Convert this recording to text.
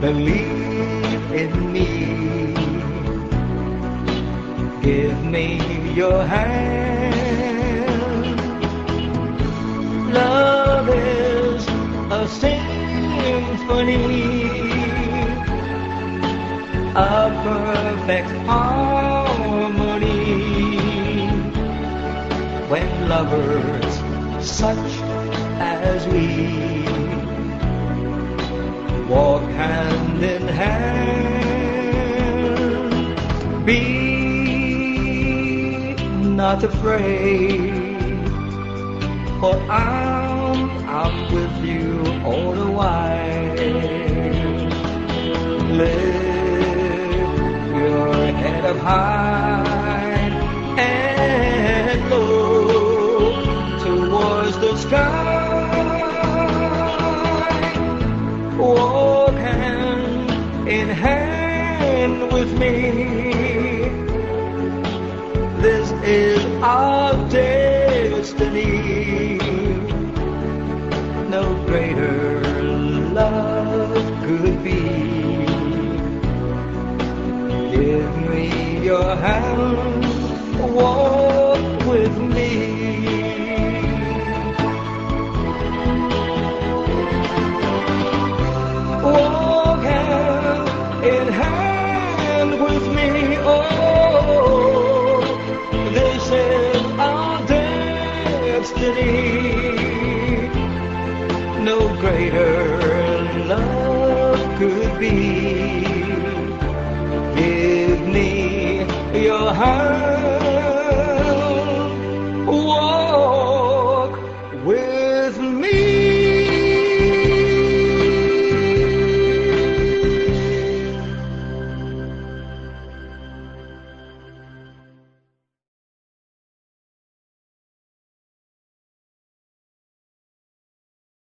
Believe in me. Give me your hand. Love is a symphony, a perfect harmony. When lovers such as we walk hand in hand, be not afraid, for I'm with you all the while. Lift your head up high and look towards the sky. Walk hand in hand with me. This is our destiny. No greater love could be. Give me your hand, walk with me. Walk hand in hand with me. Oh, this is our destiny. No greater love could be. Give me your hand, walk with